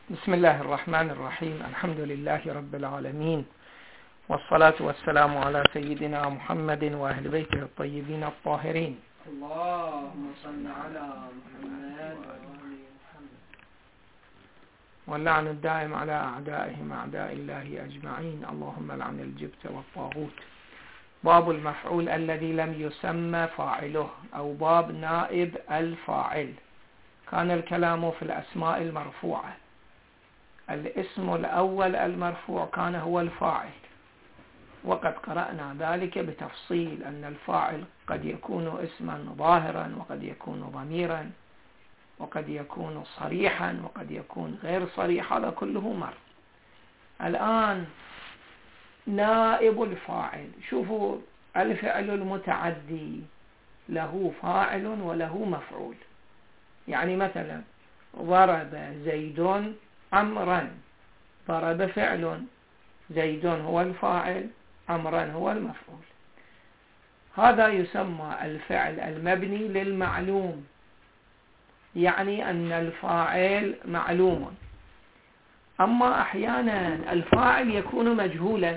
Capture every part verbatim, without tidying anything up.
بسم الله الرحمن الرحيم. الحمد لله رب العالمين، والصلاة والسلام على سيدنا محمد وأهل بيته الطيبين الطاهرين. اللهم صل على محمد وآل محمد. واللعن الدائم على أعدائهم أعداء الله أجمعين. اللهم لعن الجبت والطاغوت. باب المفعول الذي لم يسمى فاعله، أو باب نائب الفاعل. كان الكلام في الأسماء المرفوعة. الاسم الأول المرفوع كان هو الفاعل، وقد قرأنا ذلك بتفصيل أن الفاعل قد يكون اسما ظاهرا، وقد يكون ضميرا، وقد يكون صريحا، وقد يكون غير صريح. هذا كله مر. الآن نائب الفاعل. شوفوا، الفعل المتعدي له فاعل وله مفعول. يعني مثلا ضرب زيد عمرا. ضرب فعل، زيد هو الفاعل، عمرا هو المفعول. هذا يسمى الفعل المبني للمعلوم، يعني أن الفاعل معلوم. أما أحيانا الفاعل يكون مجهولا.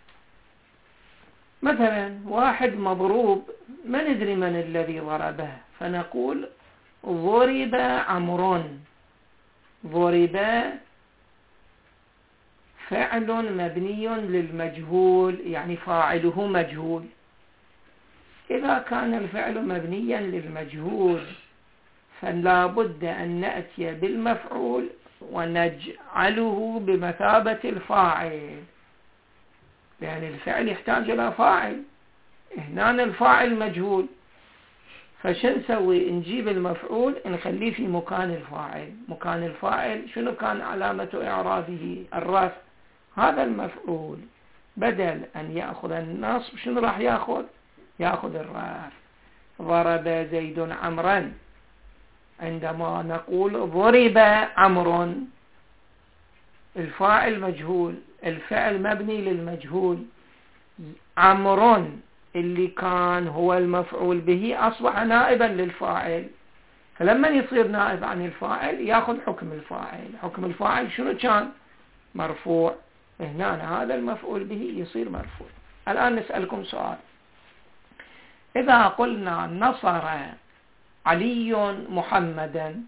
مثلا واحد مضروب، ما ندري من الذي ضربه، فنقول ضرب عمرو. ضرب فعل مبني للمجهول، يعني فاعله مجهول. إذا كان الفعل مبنيا للمجهول فلا بد أن نأتي بالمفعول ونجعله بمثابة الفاعل، لأن الفعل يحتاج إلى فاعل. هنا الفاعل مجهول، فشو نسوي؟ نجيب المفعول نخليه في مكان الفاعل. مكان الفاعل شنو كان علامة إعرابه؟ الرفع. هذا المفعول بدل أن يأخذ النصب شنو راح يأخذ؟ يأخذ الرفع. ضرب زيد عمرا. عندما نقول ضرب عمرو، الفاعل مجهول، الفعل مبني للمجهول. عمرو اللي كان هو المفعول به أصبح نائبا للفاعل، فلما يصير نائب عن الفاعل يأخذ حكم الفاعل. حكم الفاعل شنو كان؟ مرفوع. هنا هذا المفعول به يصير مرفوع. الآن نسألكم سؤال. إذا قلنا نصر علي محمدا،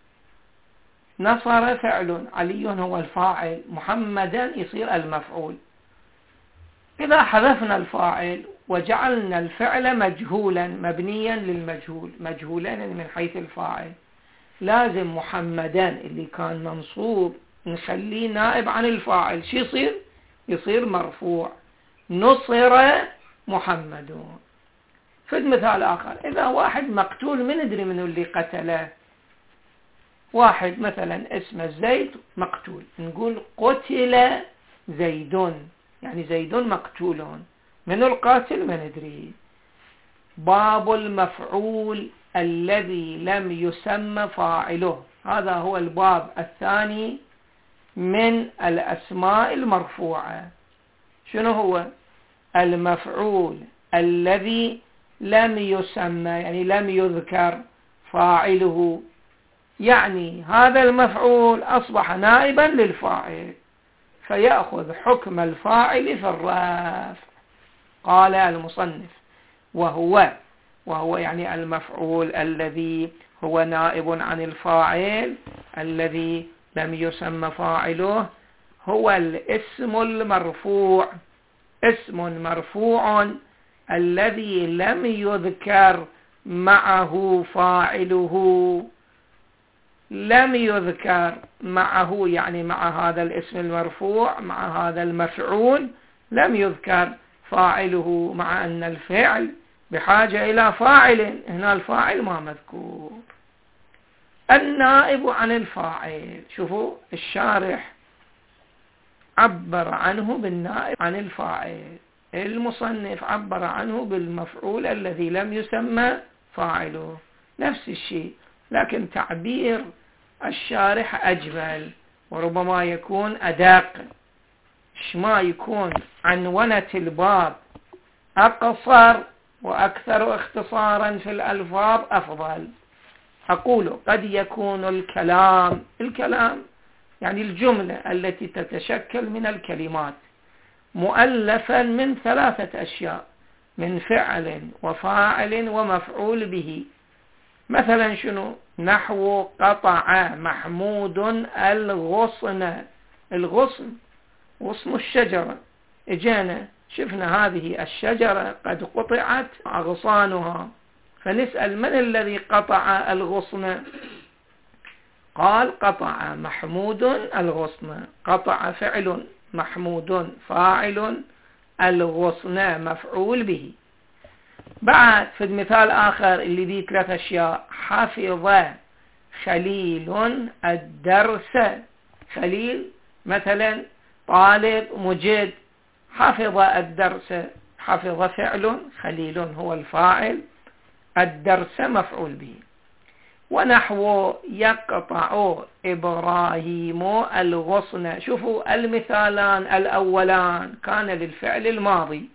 نصر فعل، علي هو الفاعل، محمدا يصير المفعول. إذا حذفنا الفاعل وجعلنا الفعل مجهولا مبنيا للمجهول، مجهولا من حيث الفاعل، لازم محمدا اللي كان منصوب نخليه نائب عن الفاعل. شو يصير؟ يصير مرفوع. نصر محمد. فد مثال آخر، إذا واحد مقتول ما ندري منه اللي قتله، واحد مثلا اسمه زيد مقتول، نقول قتل زيد، يعني زيد مقتول. من القاتل ما ندري. باب المفعول الذي لم يسمى فاعله. هذا هو الباب الثاني من الأسماء المرفوعة. شنو هو؟ المفعول الذي لم يسمى، يعني لم يذكر فاعله، يعني هذا المفعول أصبح نائبا للفاعل فيأخذ حكم الفاعل في الرفع. قال المصنف وهو وهو يعني المفعول الذي هو نائب عن الفاعل الذي لم يسمى فاعله، هو الاسم المرفوع. اسم مرفوع الذي لم يذكر معه فاعله. لم يذكر معه، يعني مع هذا الاسم المرفوع، مع هذا المفعول لم يذكر فاعله، مع أن الفعل بحاجة إلى فاعل. هنا الفاعل ما مذكور. النائب عن الفاعل، شوفوا الشارح عبر عنه بالنائب عن الفاعل، المصنف عبر عنه بالمفعول الذي لم يسمى فاعله. نفس الشيء، لكن تعبير الشارح أجمل وربما يكون أدق. شما يكون عنونة الباب أقصر وأكثر اختصارا في الألفاظ أفضل. أقول قد يكون الكلام الكلام يعني الجملة التي تتشكل من الكلمات مؤلفا من ثلاثة أشياء، من فعل وفاعل ومفعول به. مثلا شنو؟ نحو قطع محمود الغصن. الغصن غصن الشجرة، اجينا شفنا هذه الشجرة قد قطعت أغصانها، فنسأل من الذي قطع الغصن؟ قال قطع محمود الغصن. قطع فعل، محمود فاعل، الغصن مفعول به. بعد في المثال آخر اللي دي ثلاث أشياء، حفظ خليل الدرس. خليل مثلا طالب مجد، حفظ الدرس، حفظ فعل، خليل هو الفاعل، الدرس مفعول به. ونحو يقطع إبراهيم الغصن. شوفوا المثالان الأولان كان للفعل الماضي،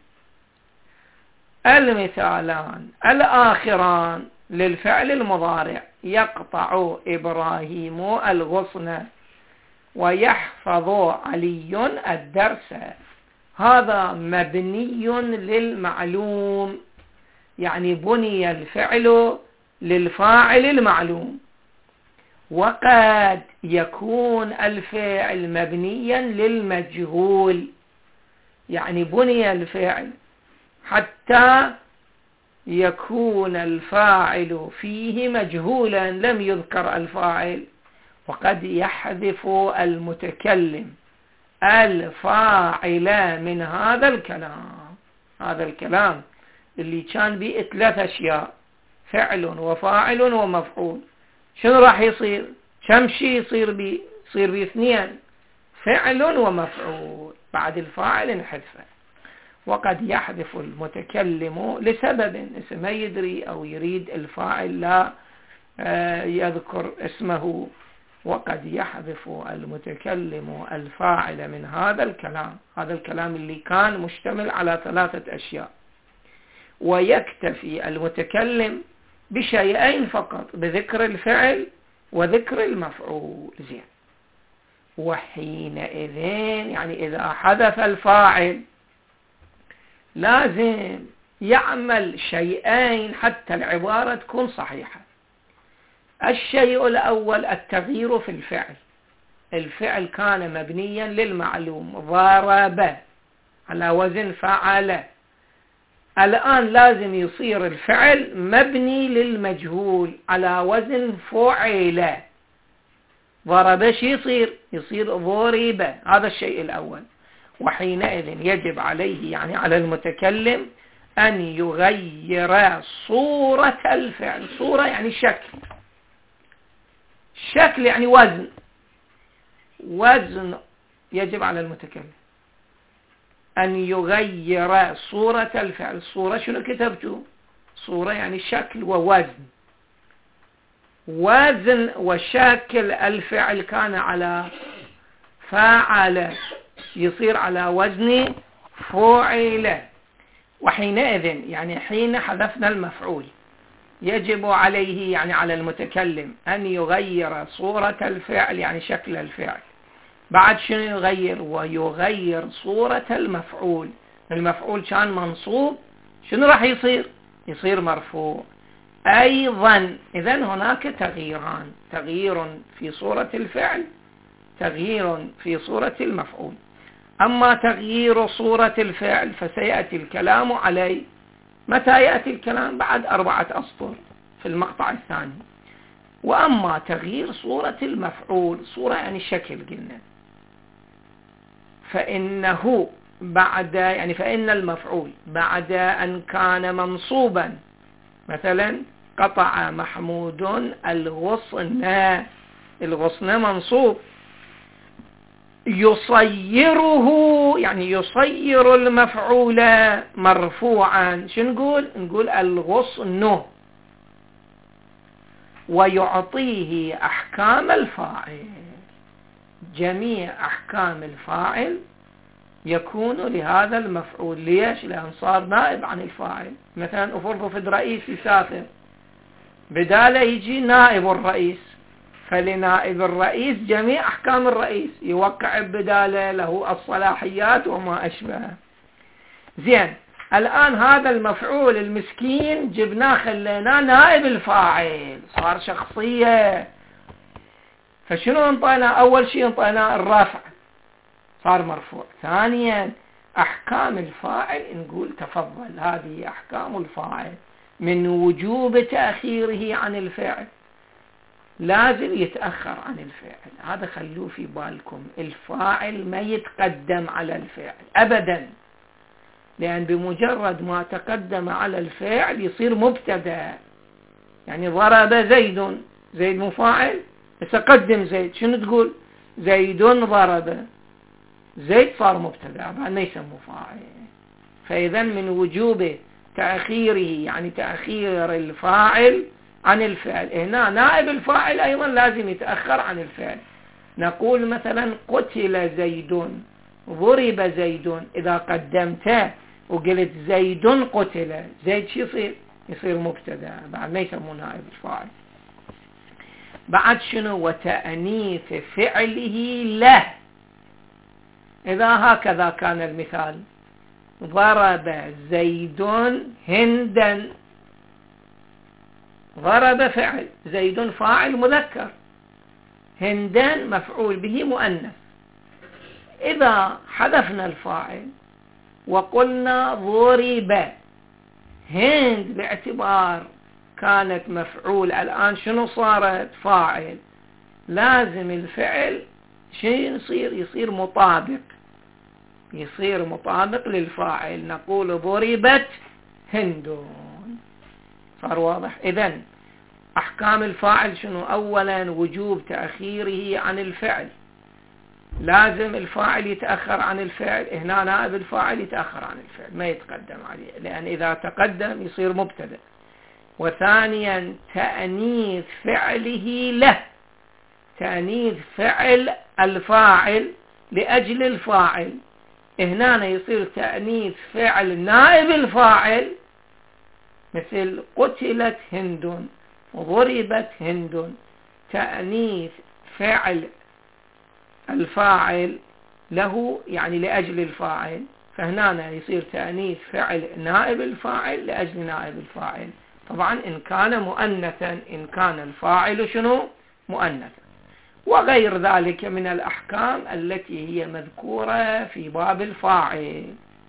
المثالان الآخران للفعل المضارع. يقطع إبراهيم الغصن ويحفظ علي الدرس. هذا مبني للمعلوم، يعني بني الفعل للفاعل المعلوم. وقد يكون الفعل مبنيا للمجهول، يعني بني الفعل حتى يكون الفاعل فيه مجهولا لم يذكر الفاعل. وقد يحذف المتكلم الفاعل من هذا الكلام. هذا الكلام اللي كان به ثلاث أشياء، فعل وفاعل ومفعول، شنو راح يصير؟ كم شيء يصير بي؟ يصير بي اثنين، فعل ومفعول، بعد الفاعل انحذفه. وقد يحذف المتكلم لسبب ما يدري أو يريد الفاعل لا يذكر اسمه. وقد يحذف المتكلم الفاعل من هذا الكلام. هذا الكلام اللي كان مشتمل على ثلاثة أشياء، ويكتفي المتكلم بشيئين فقط، بذكر الفعل وذكر المفعول. زين. وحينئذ يعني إذا حذف الفاعل لازم يعمل شيئين حتى العبارة تكون صحيحة. الشيء الأول التغيير في الفعل. الفعل كان مبنيا للمعلوم، ضرب على وزن فعل. الآن لازم يصير الفعل مبني للمجهول على وزن فعل. ضرب شي يصير؟ يصير ضرب. هذا الشيء الأول. وحينئذ يجب عليه يعني على المتكلم أن يغير صورة الفعل. صورة يعني شكل، شكل يعني وزن. وزن يجب على المتكلم أن يغير صورة الفعل. صورة شنو كتبته؟ صورة يعني شكل ووزن. وزن وشكل الفعل كان على فاعل، يصير على وزن فعل. وحينئذ يعني حين حذفنا المفعول يجب عليه يعني على المتكلم أن يغير صورة الفعل يعني شكل الفعل. بعد شنو يغير؟ ويغير صورة المفعول. المفعول كان منصوب، شنو راح يصير؟ يصير مرفوع أيضا. إذن هناك تغييران، تغيير في صورة الفعل، تغيير في صورة المفعول. أما تغيير صورة الفعل فسيأتي الكلام عليه. متى يأتي الكلام؟ بعد أربعة أسطر في المقطع الثاني. وأما تغيير صورة المفعول، صورة يعني شكل قلنا، فإنه بعد يعني فإن المفعول بعد أن كان منصوبا، مثلا قطع محمود الغصن، الغصن منصوب، يصيره يعني يصير المفعول مرفوعا. شو نقول؟ نقول الغصن، ويعطيه أحكام الفاعل. جميع أحكام الفاعل يكون لهذا المفعول. ليش؟ لأن صار نائب عن الفاعل. مثلا أفرض في رئيس يسافر، بداله يجي نائب الرئيس، فلنائب الرئيس جميع أحكام الرئيس، يوقع بداله، له الصلاحيات وما أشبه. زين، الآن هذا المفعول المسكين جبناه خليناه نائب الفاعل، صار شخصية. فشنو انطينا؟ أول شيء انطينا الرفع، صار مرفوع. ثانيا أحكام الفاعل، نقول تفضل هذه أحكام الفاعل من وجوب تأخيره عن الفعل، لازم يتأخر عن الفعل. هذا خلوه في بالكم، الفاعل ما يتقدم على الفعل أبدا، لأن بمجرد ما تقدم على الفعل يصير مبتدأ. يعني ضرب زيد، زيد مفاعل، تقدم زيد، شنو تقول؟ زيد ضرب، زيد صار مبتدأ، بعد ما يسمى فاعل. فإذا من وجوب تأخيره، يعني تأخير الفاعل عن الفعل. هنا نائب الفاعل أيضا لازم يتأخر عن الفعل. نقول مثلا قتل زيد، ضرب زيد، إذا قدمته وقلت زيد قتل، زيد شو يصير؟ يصير مبتدأ، بعد ما يسمونه نائب الفاعل. بعد شنو؟ وتأنيث فعله له، إذا هكذا كان المثال، ضرب زيد هندا، ضرب فعل، زيد فاعل مذكر، هندا مفعول به مؤنث. إذا حذفنا الفاعل وقلنا ضرب هند، باعتبار كانت مفعول، الآن شنو صارت؟ فاعل، لازم الفعل شيء يصير؟ يصير مطابق، يصير مطابق للفاعل. نقول ضربت هند، صار واضح؟ إذن أحكام الفاعل شنو؟ أولا وجوب تأخيره عن الفعل، لازم الفاعل يتأخر عن الفعل. هنا نائب الفاعل يتأخر عن الفعل، ما يتقدم عليه، لأن إذا تقدم يصير مبتدأ. وثانيا تأنيث فعله له، تأنيث فعل الفاعل لأجل الفاعل. هنا يصير تأنيث فعل نائب الفاعل، مثل قتلت هند، ضربت هند، تأنيث فعل الفاعل له، يعني لأجل الفاعل. فهنا يصير تأنيث فعل نائب الفاعل لأجل نائب الفاعل، طبعا إن كان مؤنثا، إن كان الفاعل شنو؟ مؤنثا. وغير ذلك من الأحكام التي هي مذكورة في باب الفاعل.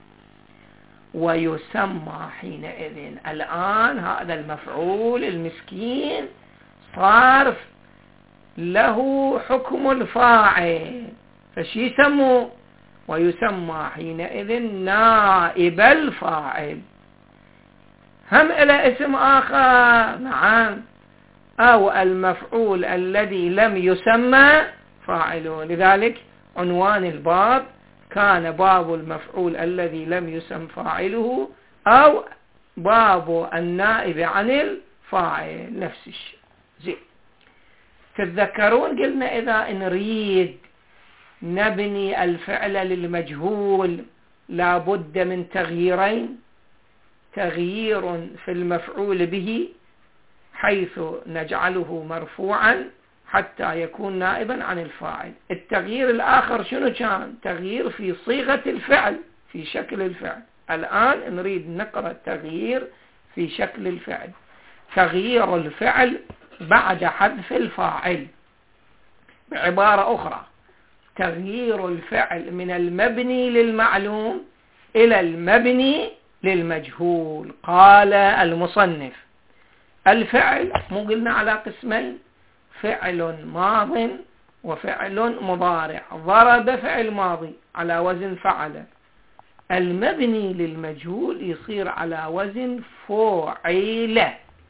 ويسمى حينئذ، الآن هذا المفعول المسكين صار له حكم الفاعل، فشي يسموه؟ ويسمى حينئذ نائب الفاعل. هم إلى اسم آخر، نعم، أو المفعول الذي لم يسمى فاعله. لذلك عنوان الباب كان باب المفعول الذي لم يسم فاعله، أو باب النائب عن الفاعل، نفس الشيء. زين، تتذكرون قلنا إذا نريد نبني الفعل للمجهول لابد من تغييرين، تغيير في المفعول به حيث نجعله مرفوعا حتى يكون نائبا عن الفاعل. التغيير الآخر شنو كان؟ تغيير في صيغة الفعل، في شكل الفعل. الآن نريد نقرأ التغيير في شكل الفعل، تغيير الفعل بعد حذف الفاعل. بعبارة أخرى، تغيير الفعل من المبني للمعلوم إلى المبني للمجهول. قال المصنف: الفعل مو قلنا على قسمين، فعل ماض وفعل مضارع. ضرب فعل ماضي على وزن فعل، المبني للمجهول يصير على وزن فعل.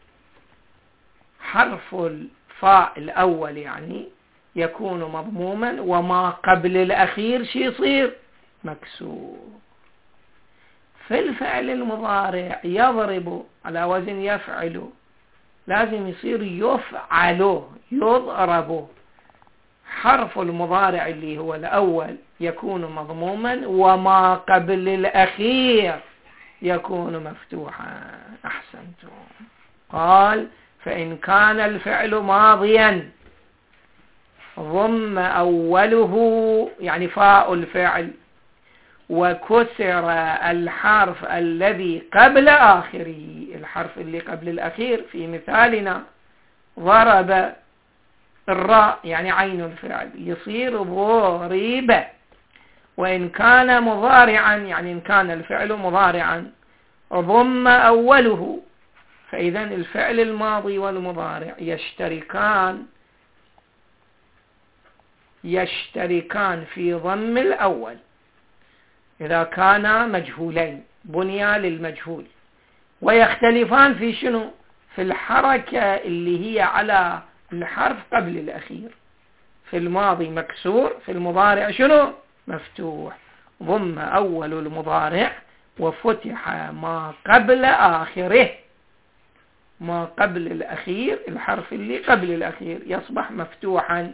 حرف الفاء الأول يعني يكون مضموما، وما قبل الأخير شي يصير؟ مكسور. في الفعل المضارع يضرب على وزن يفعل، لازم يصير يفعل، يضرب. حرف المضارع اللي هو الأول يكون مضموما، وما قبل الأخير يكون مفتوحا. أحسنتم. قال: فإن كان الفعل ماضيا ضم أوله يعني فاء الفعل وكسر الحرف الذي قبل آخره، الحرف اللي قبل الأخير في مثالنا ضرب الراء يعني عين الفعل يصير ضرب، وإن كان مضارعا يعني إن كان الفعل مضارعا ضم أوله، فإذا الفعل الماضي والمضارع يشتركان يشتركان في ضم الأول إذا كانا مجهولين بنيا للمجهول، ويختلفان في شنو؟ في الحركة اللي هي على الحرف قبل الأخير، في الماضي مكسور، في المضارع شنو؟ مفتوح. ضم أول المضارع وفتح ما قبل آخره، ما قبل الأخير الحرف اللي قبل الأخير يصبح مفتوحا،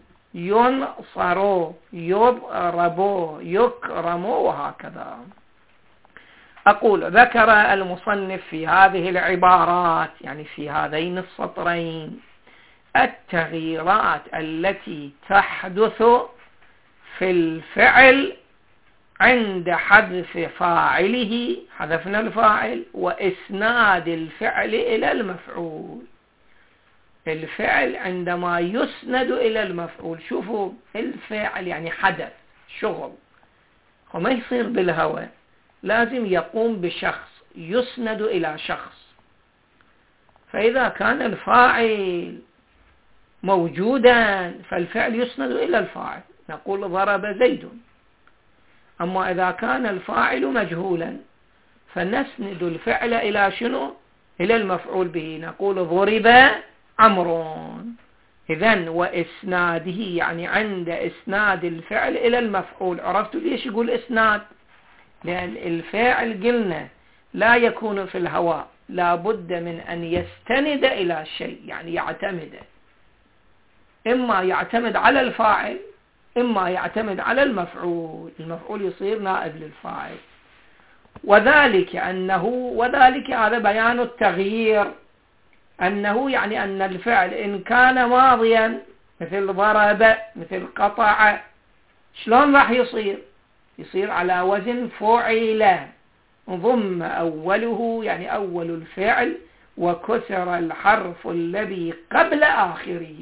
ينصر يضرب يكرم وهكذا. أقول ذكر المصنف في هذه العبارات يعني في هذين السطرين التغييرات التي تحدث في الفعل عند حذف فاعله، حذفنا الفاعل، وإسناد الفعل إلى المفعول. الفعل عندما يسند إلى المفعول، شوفوا الفعل يعني حدث شغل وما يصير بالهوى، لازم يقوم بشخص يسند إلى شخص. فإذا كان الفاعل موجودا فالفعل يسند إلى الفاعل، نقول ضرب زيد. أما إذا كان الفاعل مجهولا فنسند الفعل إلى شنو؟ إلى المفعول به، نقول ضرب عمرو. إذن وإسناده يعني عند إسناد الفعل إلى المفعول. عرفتوا ليش يقول إسناد؟ لأن الفاعل قلنا لا يكون في الهواء، لا بد من أن يستند إلى شيء يعني يعتمد، إما يعتمد على الفاعل إما يعتمد على المفعول، المفعول يصير نائب للفاعل. وذلك أنه وذلك هذا بيان التغيير، أنه يعني أن الفعل إن كان ماضيا مثل ضرب مثل قطع، شلون راح يصير؟ يصير على وزن فعل، ضم أوله يعني أول الفعل وكسر الحرف الذي قبل آخره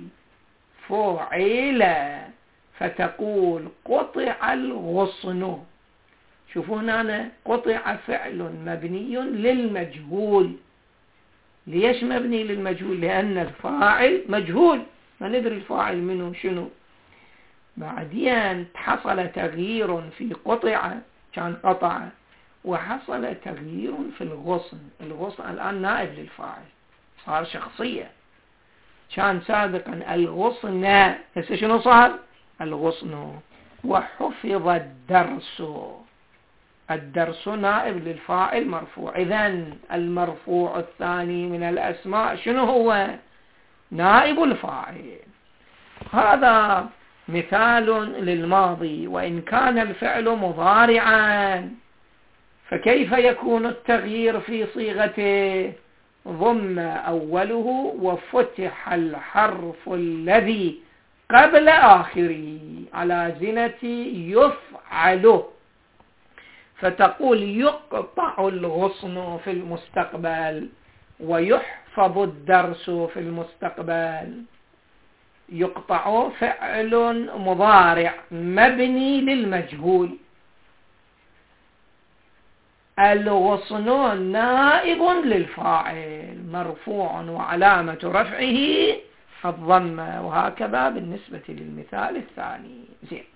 فعل، فتقول قطع الغصن. شوفوا هنا قطع فعل مبني للمجهول. ليش مبني للمجهول؟ لأن الفاعل مجهول، ما ندري الفاعل منه شنو. بعدين حصل تغيير في قطع، كان قطع، وحصل تغيير في الغصن. الغصن الآن نائب للفاعل، صار شخصية. كان سابقا الغصن، هسه شنو صار؟ الغصن. وحفظ الدرس، الدرس نائب للفاعل مرفوع. إذن المرفوع الثاني من الأسماء شنو هو؟ نائب الفاعل. هذا مثال للماضي. وإن كان الفعل مضارعا فكيف يكون التغيير في صيغته؟ ضم أوله وفتح الحرف الذي قبل آخره على زنة يفعله، فتقول يقطع الغصن في المستقبل ويحفظ الدرس في المستقبل. يقطع فعل مضارع مبني للمجهول، الغصن نائب للفاعل مرفوع وعلامة رفعه الضمة، وهكذا بالنسبة للمثال الثاني. زين،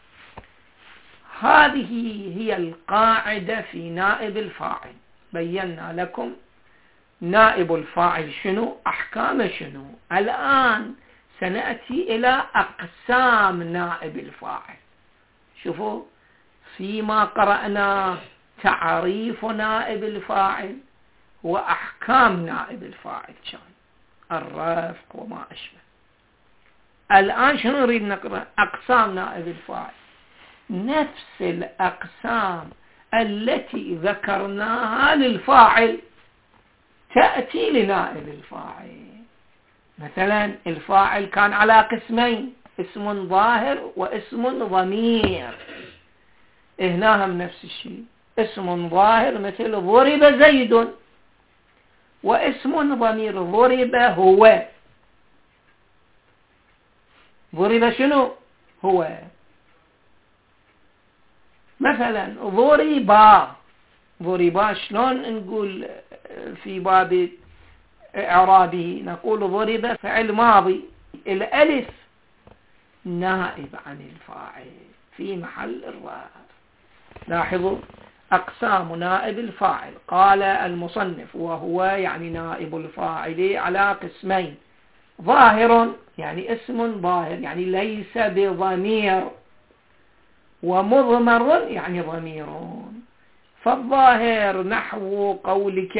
هذه هي القاعدة في نائب الفاعل. بينا لكم نائب الفاعل شنو، أحكام شنو. الآن سنأتي إلى أقسام نائب الفاعل. شوفوا فيما قرأنا تعريف نائب الفاعل وأحكام نائب الفاعل، كان الرفع وما أشبه. الآن شنو نريد نقرأ؟ أقسام نائب الفاعل، نفس الأقسام التي ذكرناها للفاعل تأتي لنائب الفاعل. مثلا الفاعل كان على قسمين، اسم ظاهر واسم ضمير. هنا هم نفس الشيء، اسم ظاهر مثل ضرب زيد، واسم ضمير ضرب هو. ضرب شنو؟ هو. مثلا ضربا، ضربا شلون نقول في باب إعرابه؟ نقول ضرب فعل ماضي، الألف نائب عن الفاعل في محل الرفع. لاحظوا أقسام نائب الفاعل. قال المصنف وهو يعني نائب الفاعل على قسمين: ظاهر يعني اسم ظاهر يعني ليس بضمير، ومضمر يعني ضمير. فالظاهر نحو قولك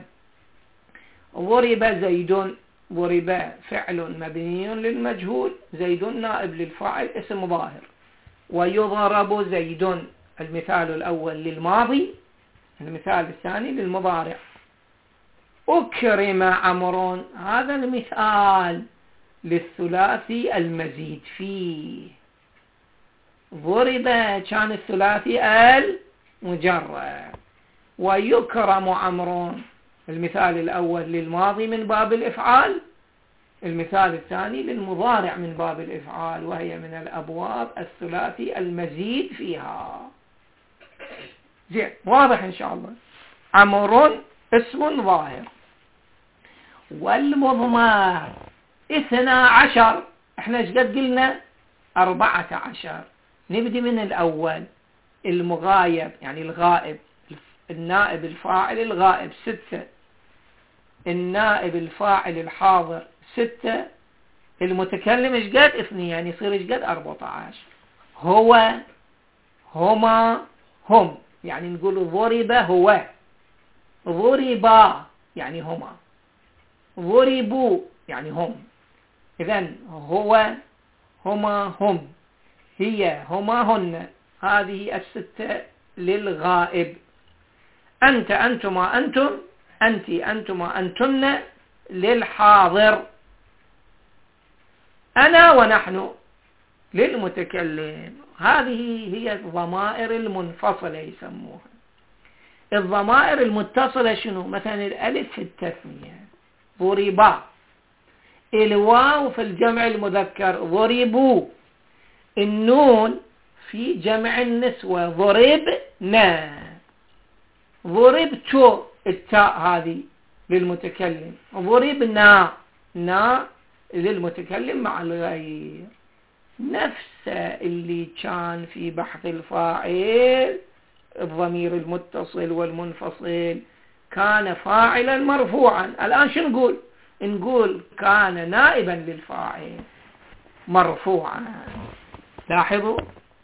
ضرب زيد، ضرب فعل مبني للمجهول، زيد نائب للفاعل اسم ظاهر. ويضرب زيد المثال الأول للماضي، المثال الثاني للمضارع. أكرم عمرو، هذا المثال للثلاثي المزيد فيه. ضرب كان الثلاثي المجرد. ويكرم عمرو المثال الأول للماضي من باب الإفعال، المثال الثاني للمضارع من باب الإفعال، وهي من الأبواب الثلاثي المزيد فيها. زين، واضح إن شاء الله. عمرو اسم ظاهر. والمضمر اثنا عشر، احنا ايش قد قلنا؟ أربعة عشر. نبدي من الأول، المغايب يعني الغائب، النائب الفاعل الغائب ستة، النائب الفاعل الحاضر ستة، المتكلم ايش قد؟ اثنين، يعني يصير ايش قد؟ أربعة عشر. هو، هما، هم، يعني نقول ضرب هو، ضربا يعني هما، ضربوا يعني هم. إذن هو، هما، هم، هي، هما، هن، هذه الستة للغائب. أنت، أنتما، أنتم، أنت، أنتما، أنتن للحاضر. أنا ونحن للمتكلم. هذه هي الضمائر المنفصلة يسموها. الضمائر المتصلة شنو؟ مثلا الألف في التثنية ضربا، الواو في الجمع المذكر ضربوا، النون في جمع النسوة ضربنا، ضربت التاء هذه للمتكلم، ضربنا نا للمتكلم مع الغير. نفس اللي كان في بحث الفاعل، الضمير المتصل والمنفصل كان فاعلا مرفوعا. الآن شو نقول؟ نقول كان نائبا للفاعل مرفوعا. لاحظوا.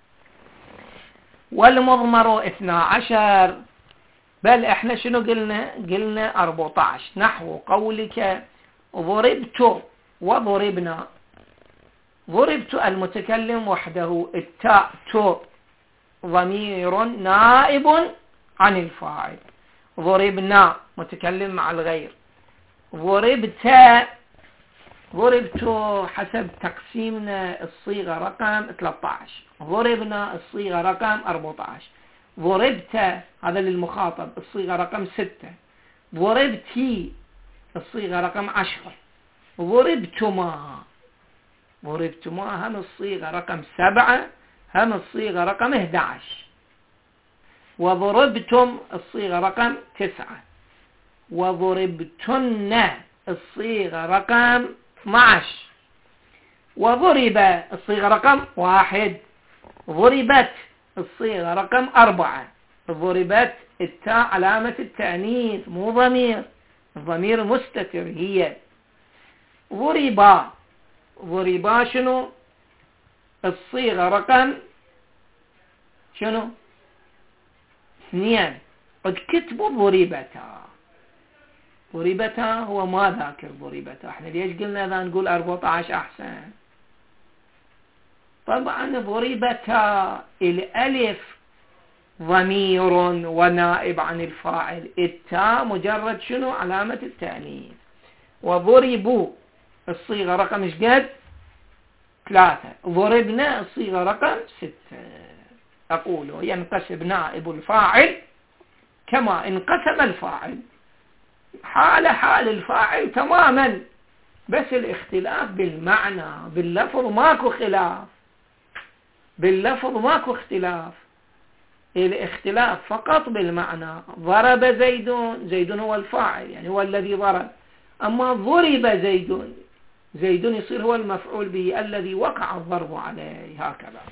والمضمر اثنا عشر، بل احنا شنو قلنا؟ قلنا أربعة عشر، نحو قولك ضربت وضربنا. ضربت المتكلم وحده، التاء تو ضمير نائب عن الفاعل، ضربنا متكلم مع الغير. ضربت، ضربت حسب تقسيمنا الصيغة رقم ثلاثة عشر، ضربنا الصيغة رقم أربعة عشر، ضربت هذا للمخاطب الصيغة رقم ستة، ضربتي الصيغة رقم عشرة، ضربتما، ضربتما هم الصيغة رقم سبعة، هم الصيغة رقم أحد عشر، وضربتم الصيغة رقم تسعة، وضربتن الصيغة رقم اثني عشر، وضرب الصيغة رقم واحد، ضربت الصيغة رقم أربعة. ضربت التاء علامة التأنيث مو ضمير، الضمير مستتر هي. ضربا، ضربا شنو؟ الصيغة رقم شنو؟ اثنين. قد كتبوا ضربتا، ضربتا هو ما ذاكر ضربتا. احنا ليش قلنا اذا نقول أربعة عشر احسن؟ طبعا ضربتا الالف ضمير ونائب عن الفاعل، التاء مجرد شنو؟ علامة التأنيث. وضربوا الصيغة رقم ايش قد؟ ثلاثة. ضربنا الصيغة رقم ستة. أقول ينقسم نائب الفاعل كما انقسم الفاعل، حال حال الفاعل تماما، بس الاختلاف بالمعنى، باللفظ ماكو خلاف، باللفظ ماكو اختلاف، الاختلاف فقط بالمعنى. ضرب زيد، زيد هو الفاعل يعني هو الذي ضرب، أما ضرب زيد، زيد يصير هو المفعول به الذي وقع الضرب عليه، هكذا.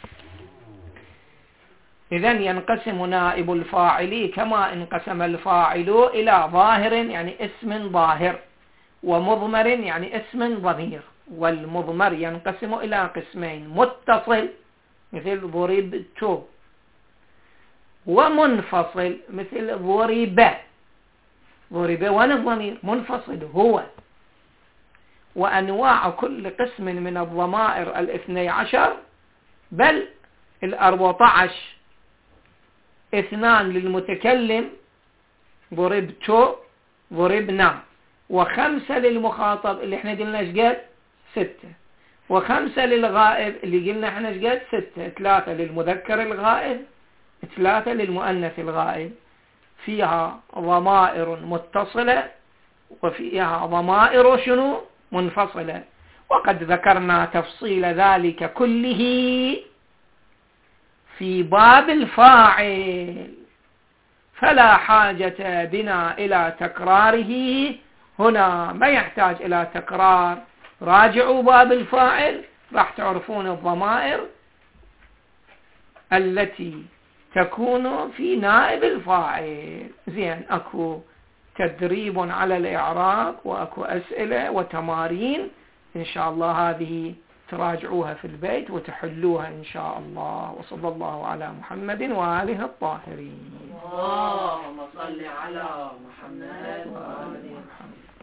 إذن ينقسم نائب الفاعل كما انقسم الفاعل إلى ظاهر يعني اسم ظاهر، ومضمر يعني اسم ضمير. والمضمر ينقسم إلى قسمين: متصل مثل ضربت، ومنفصل مثل ضرب. ضرب وين الضمير؟ منفصل هو. وأنواع كل قسم من الضمائر الاثني عشر، بل الأربعة عشر، اثنان للمتكلم ضربت ضربنا، وخمسة للمخاطب اللي احنا قلنا شقد ستة، وخمسة للغائب اللي قلنا احنا شقد ستة، ثلاثة للمذكر الغائب، ثلاثة للمؤنث الغائب. فيها ضمائر متصلة وفيها ضمائر شنو؟ منفصلة. وقد ذكرنا تفصيل ذلك كله في باب الفاعل، فلا حاجة بنا إلى تكراره هنا، ما يحتاج إلى تكرار. راجعوا باب الفاعل راح تعرفون الضمائر التي تكون في نائب الفاعل. زين، أكو تدريب على الإعراب وأكو أسئلة وتمارين إن شاء الله، هذه تراجعوها في البيت وتحلوها إن شاء الله. وصلى الله على محمد وآله الطاهرين. اللهم صل على محمد وآله محمد.